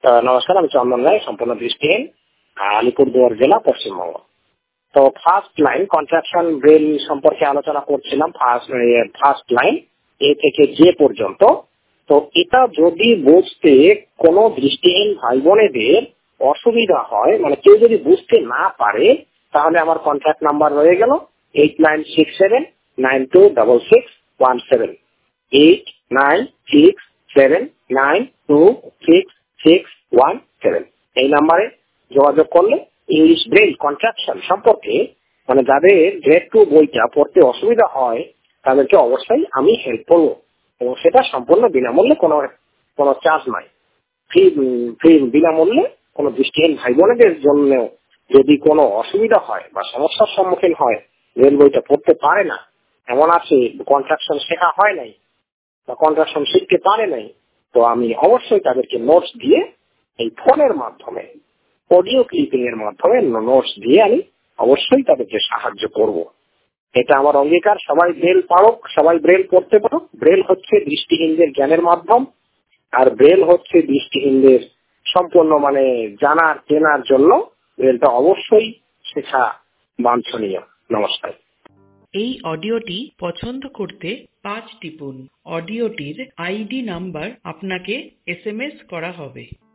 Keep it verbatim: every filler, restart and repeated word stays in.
নমস্কার, আমি চন্দন রায়, সম্পূর্ণ দৃষ্টিহীন, আলিপুরদুয়ার জেলা, পশ্চিমবঙ্গ। তো ফার্স্ট লাইন কন্ট্রাকশন ব্রেল সম্পর্কে আলোচনা করছিলাম। ফার্স্ট ফার্স্ট লাইন এ থেকে যে পর্যন্ত। তো এটা যদি বুঝতে কোনো দৃষ্টিহীন ভাই বোনেদের অসুবিধা হয়, মানে কেউ যদি বুঝতে না পারে, তাহলে আমার কন্ট্রাক্ট নাম্বার রয়ে গেল eight nine six seven nine two double six one seven eight nine six seven nine two six six one seven. এই নাম্বারে যোগাযোগ করলে ইংলিশ ব্রেল কন্ট্রাকশন সম্পর্কে, মানে যাদের গ্রেড টু বইটা পড়তে অসুবিধা হয়, তাদেরকে অবশ্যই আমি হেল্প করবো, এবং সেটা সম্পূর্ণ বিনামূল্যে, কোনো কোনো চার্জ নাই, ফ্রি ফ্রি বিনামূল্যে। কোনো দৃষ্টিহীন ভাই বোনেদের জন্য যদি কোনো অসুবিধা হয় বা সমস্যার সম্মুখীন হয়, রেল বইটা পড়তে পারে না, এমন আছে কন্ট্রাকশন শেখা হয় নাই বা কন্ট্রাকশন শিখতে পারে নাই, তো আমি অবশ্যই তাদেরকে নোটস দিয়ে, এই ফোনের মাধ্যমে, অডিও ক্লিপিং এর মাধ্যমে নোটস দিয়ে আমি অবশ্যই তাদেরকে সাহায্য করব। এটা আমার অঙ্গীকার। সবাই ব্রেল পারুক, সবাই ব্রেল পড়তে পারুক। ব্রেল হচ্ছে দৃষ্টিহীনদের জ্ঞানের মাধ্যম, আর ব্রেল হচ্ছে দৃষ্টিহীনদের সম্পূর্ণ মানে জানার চেনার জন্য ব্রেলটা অবশ্যই শেখা বাঞ্ছনীয়। নমস্কার। এই অডিওটি পছন্দ করতে পাঁচ টিপুন। অডিওটির আইডি নাম্বার আপনাকে এস এম এস করা হবে।